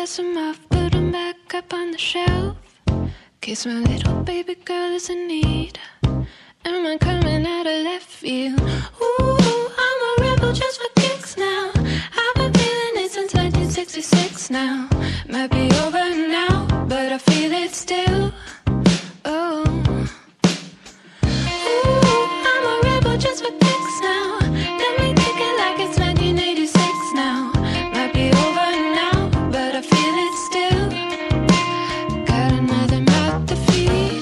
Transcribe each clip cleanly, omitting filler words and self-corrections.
dust them off, put them back up on the shelf. Case my little baby girl is in need. Am I coming out of left field? Ooh, I'm a rebel just for kicks now. I've been feeling it since 1966 now. Might be over now, but I feel it still. Oh, ooh, I'm a rebel just for kicks now. Let me kick it like it's 1986 now. Might be over now, but I feel it still. Got another mouth to feed.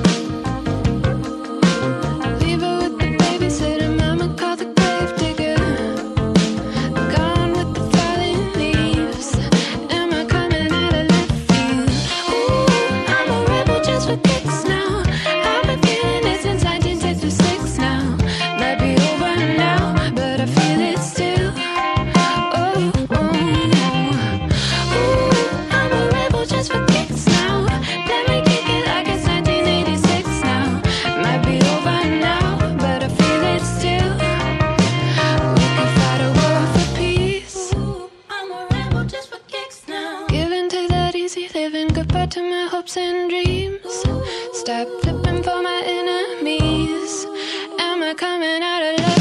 Leave her with the babysitter, mama called the grave digger. Gone with the falling leaves. Am I coming out of left field? Ooh, I'm a rebel just for kicks now. I've been feeling it since 1966 now. Might be over now, but I feel it still. Oh, oh, oh. Ooh, I'm a rebel just for kicks now. Let me kick it like it's 1986 now. Might be over now, but I feel it still. We can fight a war for peace. Ooh, I'm a rebel just for kicks now. Giving to that easy living, goodbye to my hopes and dreams. Stop flipping for my enemies. Am I coming out of love?